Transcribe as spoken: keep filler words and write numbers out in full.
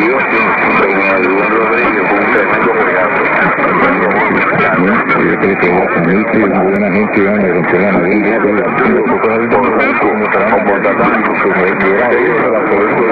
inició con Adrián Rodríguez, fue un tremendo juegazo. Yo creo que a mí sí, una buena gente iban a romper la nariz. Por Botatán, que era eso, la